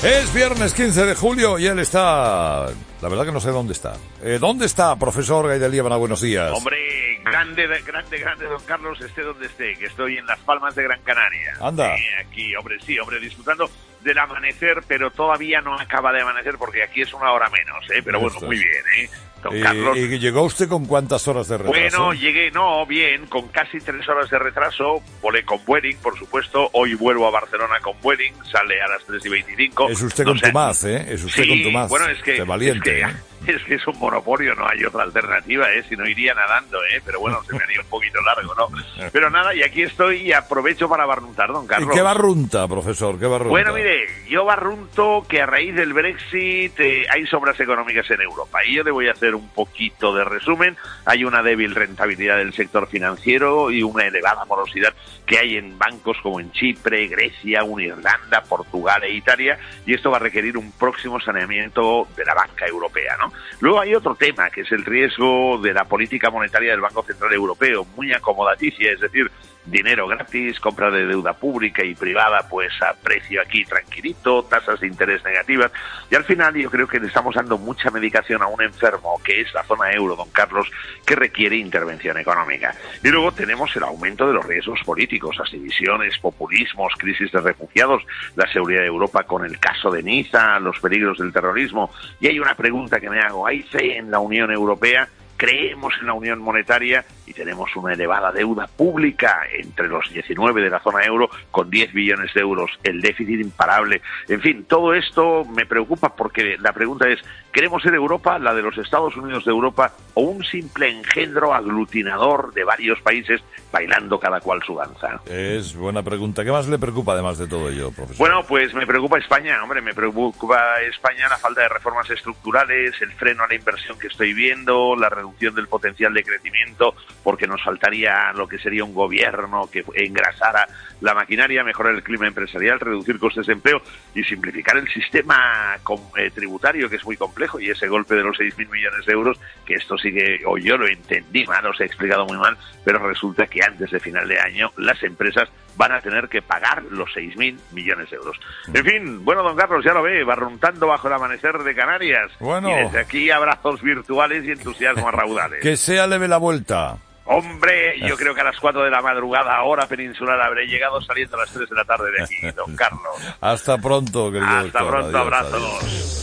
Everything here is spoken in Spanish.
Es viernes 15 de julio y él está... La verdad que no sé dónde está. ¿Dónde está, profesor Gaidel Líbana? Buenos días. Hombre, grande, don Carlos, esté donde esté, que estoy en Las Palmas de Gran Canaria. Anda. Aquí, hombre, disfrutando del amanecer, pero todavía no acaba de amanecer porque aquí es una hora menos, pero bueno, muy bien, don Carlos. ¿Y llegó usted con cuántas horas de retraso? Bueno, llegué, bien, con casi 3 horas de retraso. Volé con Vueling, por supuesto. Hoy vuelvo a Barcelona con Vueling, sale a las 3:25. Es usted contumaz, Es usted contumaz. Bueno, es que... valiente, Es que es un monopolio, no hay otra alternativa, si no iría nadando, pero bueno, se me haría un poquito largo, ¿no? Pero nada, y aquí estoy y aprovecho para barruntar, don Carlos. ¿Y qué barrunta, profesor? ¿Qué barrunta? Bueno, mire, yo barrunto que a raíz del Brexit hay sobras económicas en Europa, y yo le voy a hacer un poquito de resumen. Hay una débil rentabilidad del sector financiero y una elevada morosidad que hay en bancos como en Chipre, Grecia, Irlanda, Portugal e Italia, y esto va a requerir un próximo saneamiento de la banca europea, ¿no? Luego hay otro tema, que es el riesgo de la política monetaria del Banco Central Europeo, muy acomodaticia, es decir, dinero gratis, compra de deuda pública y privada, pues a precio aquí tranquilito, tasas de interés negativas, y al final yo creo que le estamos dando mucha medicación a un enfermo, que es la zona euro, don Carlos, que requiere intervención económica. Y luego tenemos el aumento de los riesgos políticos, las divisiones, populismos, crisis de refugiados, la seguridad de Europa con el caso de Niza, los peligros del terrorismo, y hay una pregunta que me hago: ¿hay fe en la Unión Europea? Creemos en la unión monetaria y tenemos una elevada deuda pública entre los 19 de la zona euro con 10 billones de euros, el déficit imparable. En fin, todo esto me preocupa porque la pregunta es: ¿queremos ser Europa, la de los Estados Unidos de Europa, o un simple engendro aglutinador de varios países bailando cada cual su danza? Es buena pregunta. ¿Qué más le preocupa además de todo ello, profesor? Bueno, pues me preocupa España, hombre, me preocupa España, la falta de reformas estructurales, el freno a la inversión que estoy viendo, la reducción del potencial de crecimiento, porque nos faltaría lo que sería un gobierno que engrasara la maquinaria, mejorar el clima empresarial, reducir costes de empleo y simplificar el sistema tributario, que es muy complejo, y ese golpe de los 6.000 millones de euros, que esto sí que, o yo lo entendí mal, os he explicado muy mal, pero resulta que antes de final de año las empresas van a tener que pagar los 6.000 millones de euros. En fin, bueno, don Carlos, ya lo ve, barruntando bajo el amanecer de Canarias. Bueno. Y desde aquí abrazos virtuales y entusiasmo a raudales. Que sea leve la vuelta. Hombre, yo creo que a las 4 de la madrugada, hora peninsular, habré llegado saliendo a las 3 de la tarde de aquí, don Carlos. Hasta pronto, querido Hasta doctor. pronto, Adiós, abrazos. adiós.